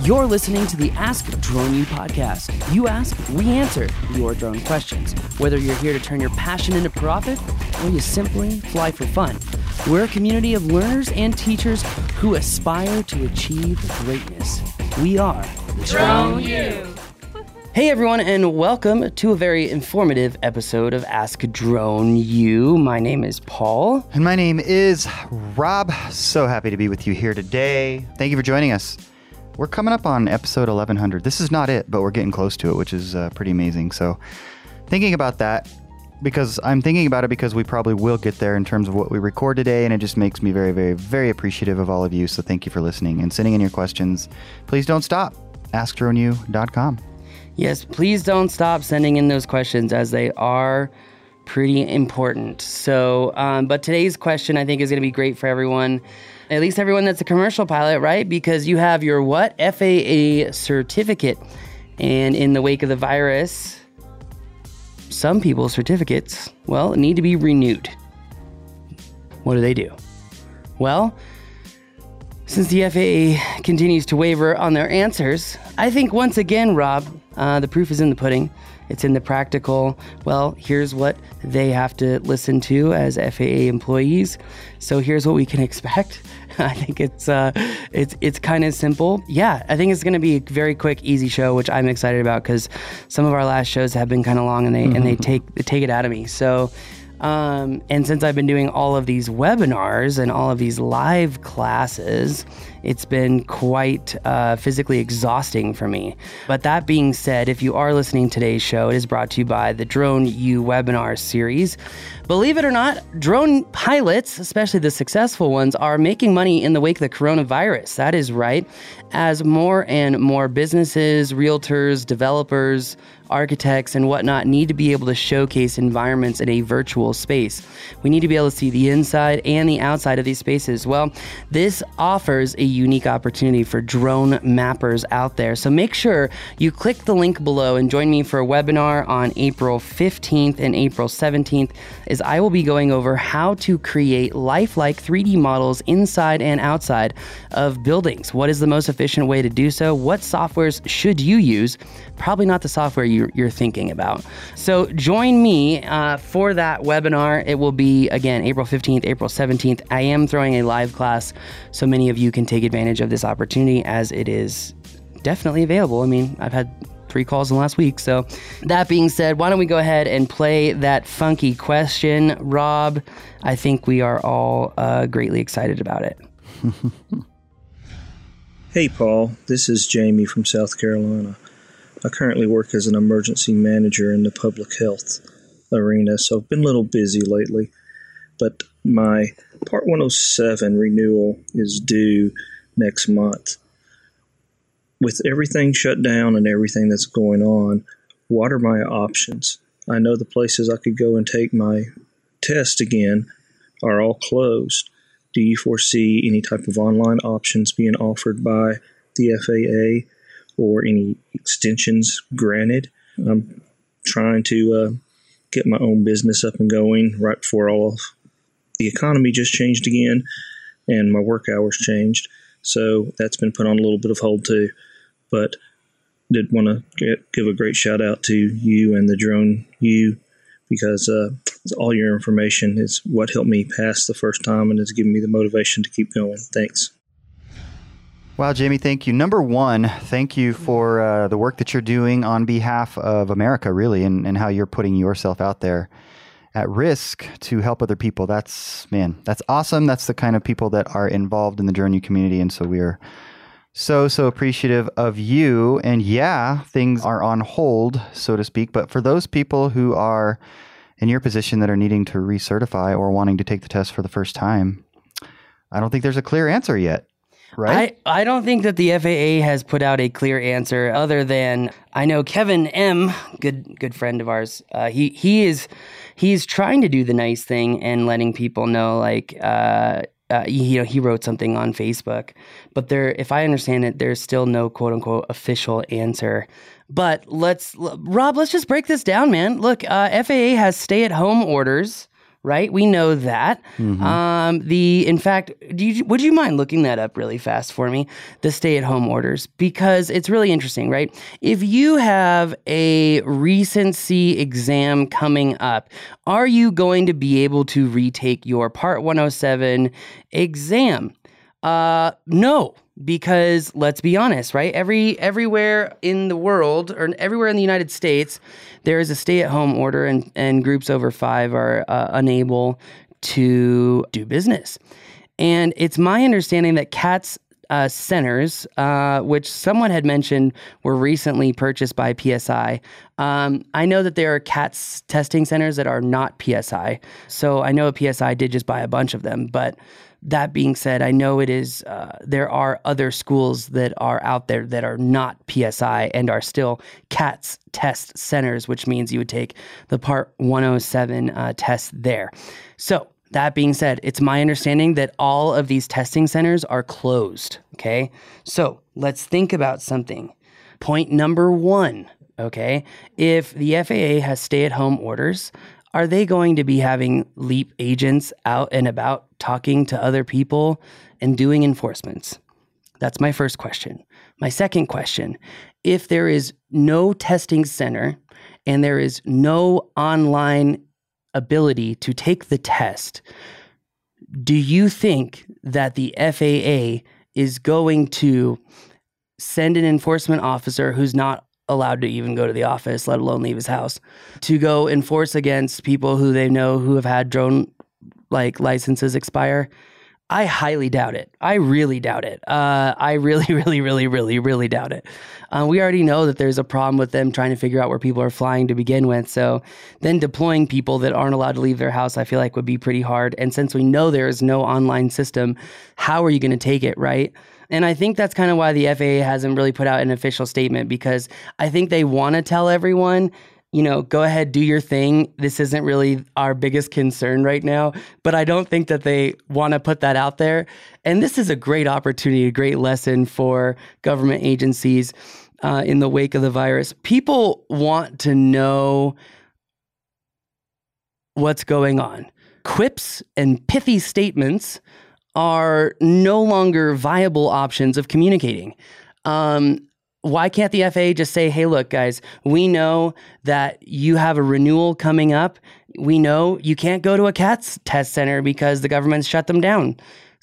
You're listening to the Ask Drone U podcast. You ask, we answer your drone questions. Whether you're here to turn your passion into profit or you simply fly for fun, we're a community of learners and teachers who aspire to achieve greatness. We are Drone U. Hey everyone, and welcome to a very informative episode of Ask Drone U. My name is Paul. And my name is Rob. So happy to be with you here today. Thank you for joining us. We're coming up on episode 1100. This is not it, but we're getting close to it, which is pretty amazing. So thinking about that, because we probably will get there in terms of what we record today, and it just makes me very, very, very appreciative of all of you. So thank you for listening and sending in your questions. Please don't stop. AskDroneU.com. Yes, please don't stop sending in those questions, as they are pretty important. So, but today's question I think is going to be great for everyone, at least everyone that's a commercial pilot, right? Because you have your what? FAA certificate. And in the wake of the virus, some people's certificates, well, need to be renewed. What do? Well, since the FAA continues to waver on their answers, I think once again, Rob, the proof is in the pudding. It's in the practical. Well, here's what they have to listen to as FAA employees. So here's what we can expect. I think it's kind of simple. Yeah, I think it's going to be a very quick, easy show, which I'm excited about because some of our last shows have been kind of long and they take it out of me. So. And since I've been doing all of these webinars and all of these live classes, it's been quite physically exhausting for me. But that being said, if you are listening to today's show, it is brought to you by the Drone U webinar series. Believe it or not, drone pilots, especially the successful ones, are making money in the wake of the coronavirus. That is right. As more and more businesses, realtors, developers, architects, and whatnot need to be able to showcase environments in a virtual space. We need to be able to see the inside and the outside of these spaces. Well, this offers a unique opportunity for drone mappers out there. So make sure you click the link below and join me for a webinar on April 15th and April 17th, as I will be going over how to create lifelike 3D models inside and outside of buildings. What is the most efficient way to do so? What softwares should you use? Probably not the software you're thinking about. So join me for that webinar. It will be, again, April 15th, April 17th. I am throwing a live class, so many of you can take advantage of this opportunity, as it is definitely available. I mean, I've had 3 calls in the last week. So that being said, why don't we go ahead and play that funky question, Rob? I think we are all greatly excited about it. Hey, Paul. This is Jamie from South Carolina. I currently work as an emergency manager in the public health arena, so I've been a little busy lately. But my Part 107 renewal is due next month. With everything shut down and everything that's going on, what are my options? I know the places I could go and take my test again are all closed. Do you foresee any type of online options being offered by the FAA or any extensions granted? I'm trying to get my own business up and going right before all of the economy just changed again and my work hours changed. So that's been put on a little bit of hold too. But did want to give a great shout out to you and the Drone U, because all your information is what helped me pass the first time and has given me the motivation to keep going. Thanks. Wow, Jamie, thank you. Number one, thank you for the work that you're doing on behalf of America, really, and how you're putting yourself out there at risk to help other people. That's awesome. That's the kind of people that are involved in the Drone U community, and so we are so appreciative of you. And yeah, things are on hold, so to speak, but for those people who are in your position that are needing to recertify or wanting to take the test for the first time, I don't think there's a clear answer yet. Right? I don't think that the FAA has put out a clear answer, other than I know Kevin M., good friend of ours. He's trying to do the nice thing and letting people know, like, he wrote something on Facebook, but if I understand it, there's still no quote unquote official answer. But Rob, let's just break this down, man. Look, FAA has stay-at-home orders right? We know that. In fact, would you mind looking that up really fast for me? The stay-at-home orders, because it's really interesting, right? If you have a recency exam coming up, are you going to be able to retake your Part 107 exam? No, because let's be honest, right? Everywhere in the world or everywhere in the United States, there is a stay-at-home order, and groups over 5 are unable to do business. And it's my understanding that CATS centers, which someone had mentioned were recently purchased by PSI. I know that there are CATS testing centers that are not PSI. So I know PSI did just buy a bunch of them, but that being said, I know it is. There are other schools that are out there that are not PSI and are still CATS test centers, which means you would take the Part 107 test there. So that being said, it's my understanding that all of these testing centers are closed. Okay, so let's think about something. Point number 1. Okay, if the FAA has stay-at-home orders, are they going to be having LEAP agents out and about talking to other people and doing enforcements? That's my first question. My second question, if there is no testing center and there is no online ability to take the test, do you think that the FAA is going to send an enforcement officer who's not allowed to even go to the office, let alone leave his house, to go enforce against people who they know who have had drone licenses expire? I highly doubt it. I really doubt it. I really, really, really, really, really doubt it. We already know that there's a problem with them trying to figure out where people are flying to begin with. So then deploying people that aren't allowed to leave their house, I feel like would be pretty hard. And since we know there is no online system, how are you going to take it, right? And I think that's kind of why the FAA hasn't really put out an official statement, because I think they want to tell everyone, go ahead, do your thing. This isn't really our biggest concern right now, but I don't think that they want to put that out there. And this is a great opportunity, a great lesson for government agencies in the wake of the virus. People want to know what's going on. Quips and pithy statements are no longer viable options of communicating. Why can't the FAA just say, hey, look, guys, we know that you have a renewal coming up. We know you can't go to a CATS test center because the government's shut them down.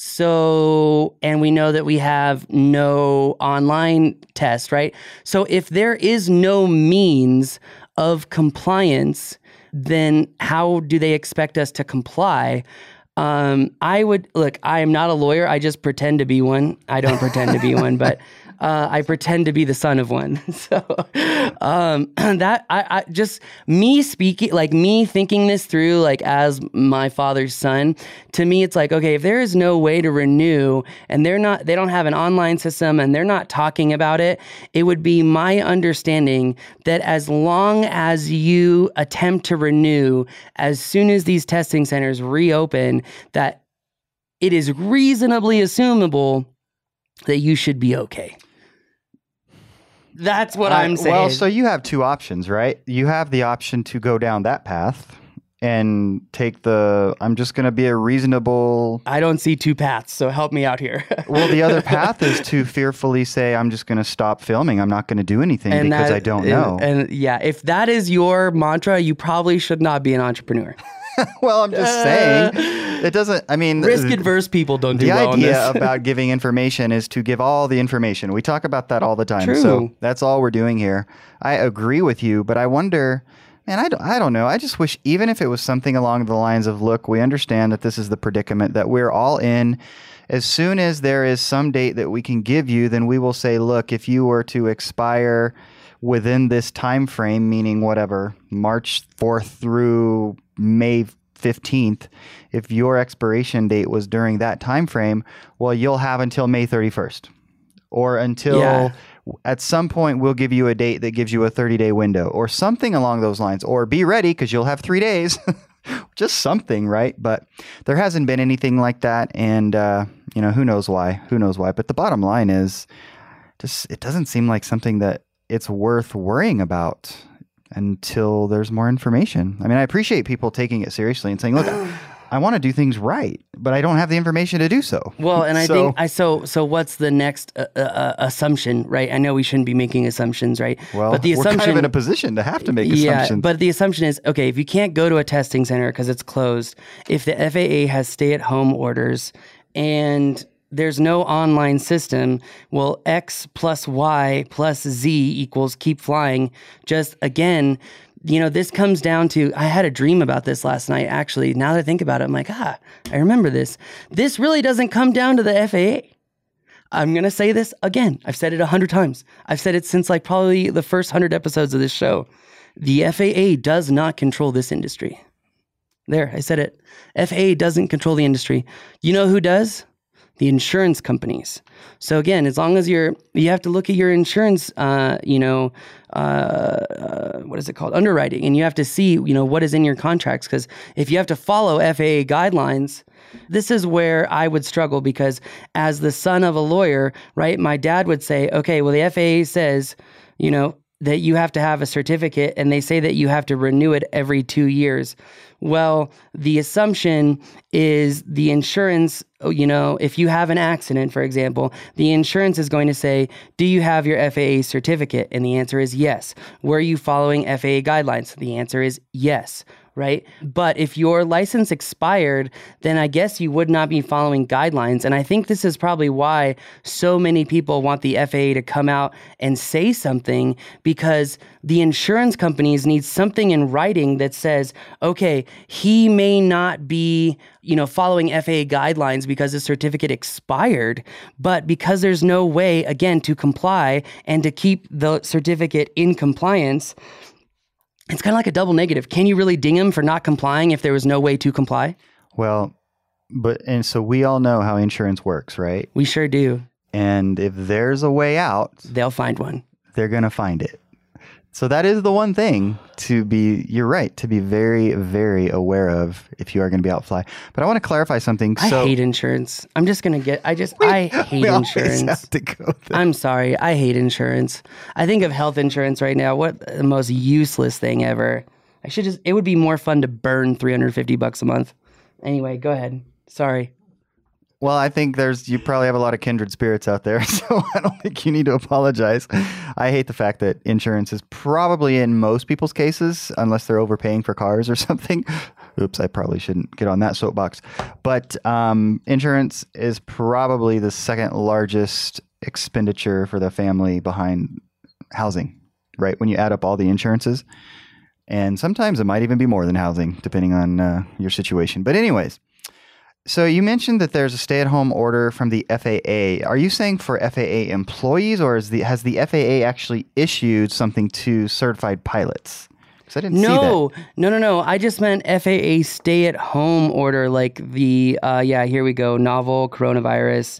So, and we know that we have no online test, right? So if there is no means of compliance, then how do they expect us to comply? I am not a lawyer. I just pretend to be one. I don't pretend to be one, but I pretend to be the son of one. So that I just me speaking, me thinking this through, as my father's son, to me, it's okay, if there is no way to renew and they don't have an online system and they're not talking about it, it would be my understanding that as long as you attempt to renew, as soon as these testing centers reopen, that it is reasonably assumable that you should be okay. That's what I'm saying. Well, so you have two options, right? You have the option to go down that path and take I'm just going to be a reasonable... I don't see two paths, so help me out here. Well, the other path is to fearfully say, I'm just going to stop filming. I'm not going to do anything because I don't know. And yeah, if that is your mantra, you probably should not be an entrepreneur. Well, I'm just saying, it doesn't, risk-adverse people don't do well on this. The idea about giving information is to give all the information. We talk about that all the time. True. So that's all we're doing here. I agree with you, but I wonder, man, I don't know. I just wish, even if it was something along the lines of, look, we understand that this is the predicament that we're all in. As soon as there is some date that we can give you, then we will say, look, if you were to expire within this time frame, meaning whatever, March 4th through May 15th, if your expiration date was during that time frame, well, you'll have until May 31st, or until at some point we'll give you a date that gives you a 30-day window or something along those lines, or be ready because you'll have 3 days. Just something, right? But there hasn't been anything like that, and who knows why? But the bottom line is, just it doesn't seem like something that it's worth worrying about. until there's more information. I mean, I appreciate people taking it seriously and saying, look, I want to do things right, but I don't have the information to do so. Well, and I think so what's the next assumption, right? I know we shouldn't be making assumptions, right? Well, but the we're assumption, kind of in a position to have to make assumptions. Yeah, but the assumption is, okay, if you can't go to a testing center because it's closed, if the FAA has stay-at-home orders and there's no online system, well, X plus Y plus Z equals keep flying. Just again, this comes down to, I had a dream about this last night, actually. Now that I think about it, I'm like, I remember this. This really doesn't come down to the FAA. I'm going to say this again. I've said it 100 times. I've said it since like probably the first 100 episodes of this show. The FAA does not control this industry. There, I said it. FAA doesn't control the industry. You know who does? The insurance companies. So again, as long as you have to look at your insurance, what is it called? Underwriting. And you have to see, what is in your contracts. Because if you have to follow FAA guidelines, this is where I would struggle, because as the son of a lawyer, right, my dad would say, okay, well, the FAA says, that you have to have a certificate, and they say that you have to renew it every 2 years. Well, the assumption is the insurance, if you have an accident, for example, the insurance is going to say, do you have your FAA certificate? And the answer is yes. Were you following FAA guidelines? The answer is yes. Right? But if your license expired, then I guess you would not be following guidelines. And I think this is probably why so many people want the FAA to come out and say something, because the insurance companies need something in writing that says, okay, he may not be, following FAA guidelines because his certificate expired, but because there's no way, again, to comply and to keep the certificate in compliance, it's kind of like a double negative. Can you really ding him for not complying if there was no way to comply? Well, and so we all know how insurance works, right? We sure do. And if there's a way out, they'll find one. They're going to find it. So that is the one thing you're right, to be very, very aware of if you are going to be out fly. But I want to clarify something. I hate insurance. I'm just going to I hate insurance. Have to go there. I'm sorry. I hate insurance. I think of health insurance right now. What the most useless thing ever. It would be more fun to burn $350 a month. Anyway, go ahead. Sorry. Well, I think you probably have a lot of kindred spirits out there, so I don't think you need to apologize. I hate the fact that insurance is probably, in most people's cases, unless they're overpaying for cars or something. Oops, I probably shouldn't get on that soapbox. But insurance is probably the second largest expenditure for the family behind housing, right? When you add up all the insurances. And sometimes it might even be more than housing, depending on your situation. But anyways. So you mentioned that there's a stay-at-home order from the FAA. Are you saying for FAA employees, or has the FAA actually issued something to certified pilots? Because I didn't see that. No. I just meant FAA stay-at-home order, like the here we go, novel coronavirus.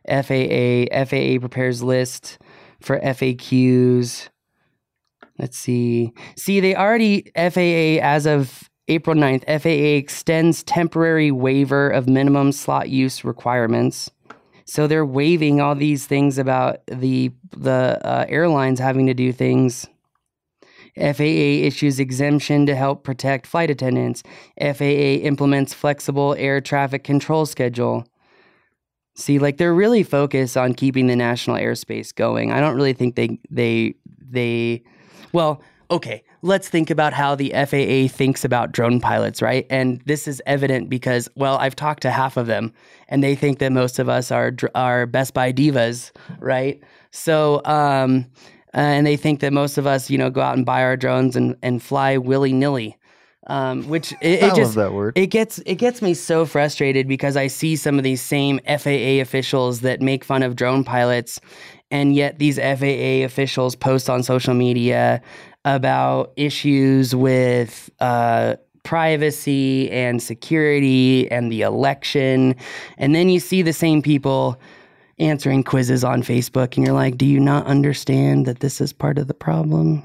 FAA prepares list for FAQs. Let's see. They already FAA as of April 9th, FAA extends temporary waiver of minimum slot use requirements. So they're waiving all these things about the airlines having to do things. FAA issues exemption to help protect flight attendants. FAA implements flexible air traffic control schedule. See, they're really focused on keeping the national airspace going. I don't really think well, okay, let's think about how the FAA thinks about drone pilots, right? And this is evident because, well, I've talked to half of them, and they think that most of us are Best Buy divas, right? So, and they think that most of us, go out and buy our drones and fly willy-nilly. Which I love that word. It gets me so frustrated because I see some of these same FAA officials that make fun of drone pilots, and yet these FAA officials post on social media about issues with privacy and security and the election. And then you see the same people answering quizzes on Facebook, and you're like, do you not understand that this is part of the problem?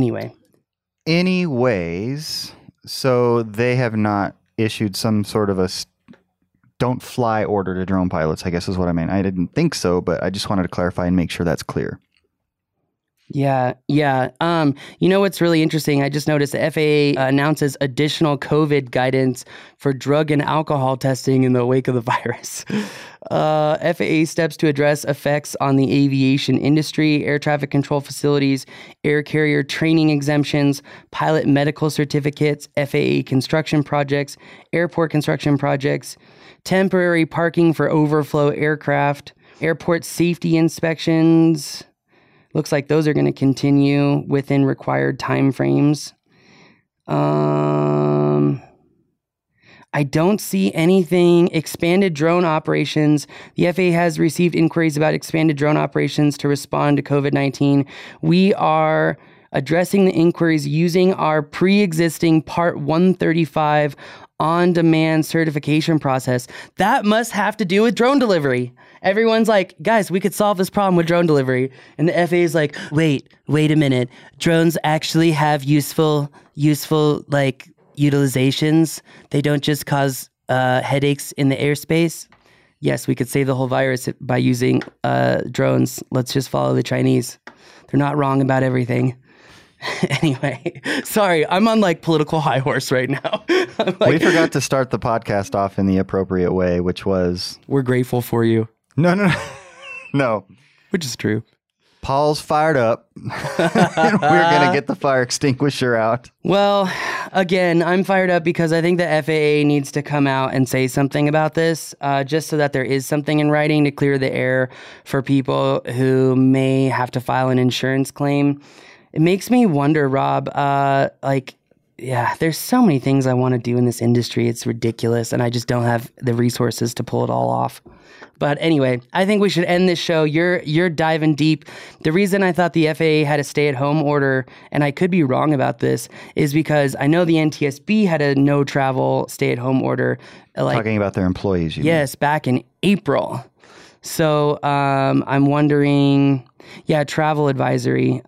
Anyways, so they have not issued some sort of a don't fly order to drone pilots, I guess is what I mean. I didn't think so, but I just wanted to clarify and make sure that's clear. Yeah. You know what's really interesting? I just noticed the FAA announces additional COVID guidance for drug and alcohol testing in the wake of the virus. FAA steps to address effects on the aviation industry, air traffic control facilities, air carrier training exemptions, pilot medical certificates, FAA construction projects, airport construction projects, temporary parking for overflow aircraft, airport safety inspections. Looks like those are going to continue within required timeframes. I don't see anything. Expanded drone operations. The FAA has received inquiries about expanded drone operations to respond to COVID-19. We are addressing the inquiries using our pre-existing Part 135 on-demand certification process. That must have to do with drone delivery. Everyone's like, guys, we could solve this problem with drone delivery. And the FAA is like, wait a minute. Drones actually have useful like utilizations. They don't just cause headaches in the airspace. Yes, we could save the whole virus by using drones. Let's just follow the Chinese. They're not wrong about everything. Anyway, sorry, I'm on like political high horse right now. We forgot to start the podcast off in the appropriate way, which was... We're grateful for you. No. Which is true. Paul's fired up. And we're going to get the fire extinguisher out. Well, again, I'm fired up because I think the FAA needs to come out and say something about this, just so that there is something in writing to clear the air for people who may have to file an insurance claim. It makes me wonder, Rob, there's so many things I want to do in this industry. It's ridiculous, and I just don't have the resources to pull it all off. But anyway, I think we should end this show. You're diving deep. The reason I thought the FAA had a stay-at-home order, and I could be wrong about this, is because I know the NTSB had a no-travel stay-at-home order. Talking about their employees, you mean? Back in April. So I'm wondering... Yeah, travel advisory.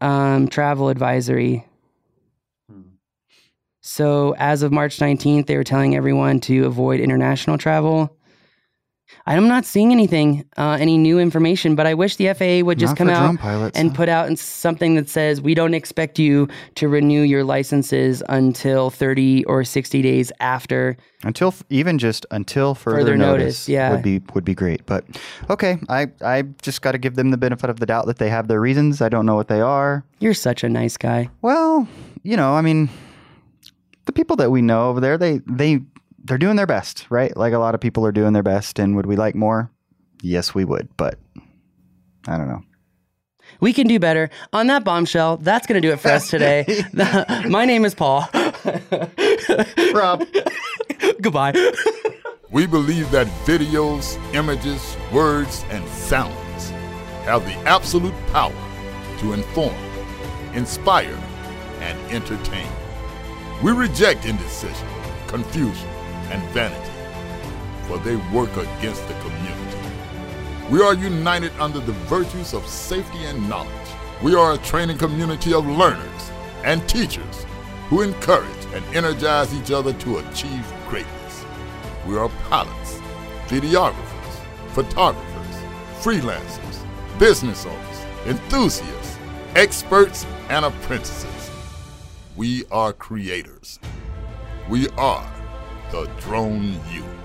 So as of March 19th, they were telling everyone to avoid international travel. I'm not seeing anything, any new information, but I wish the FAA would just come out and put out something that says, we don't expect you to renew your licenses until 30 or 60 days after. Until further notice, yeah, would be great. But okay, I just got to give them the benefit of the doubt that they have their reasons. I don't know what they are. You're such a nice guy. Well, the people that we know over there, they're doing their best, right? Like a lot of people are doing their best. And would we like more? Yes, we would. But I don't know. We can do better. On that bombshell, that's going to do it for us today. My name is Paul. Rob. Goodbye. We believe that videos, images, words, and sounds have the absolute power to inform, inspire, and entertain. We reject indecision, confusion, and vanity, for they work against the community. We are united under the virtues of safety and knowledge. We are a training community of learners and teachers who encourage and energize each other to achieve greatness. We are pilots, videographers, photographers, freelancers, business owners, enthusiasts, experts, and apprentices. We are creators. We are the Drone U.